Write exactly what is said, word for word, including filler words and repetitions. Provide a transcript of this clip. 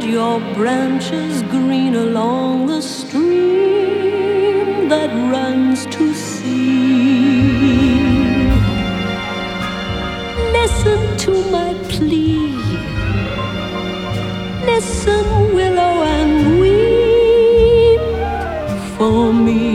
your branches green along the stream that runs to sea. Listen to my plea. Listen, willow, and weep for me.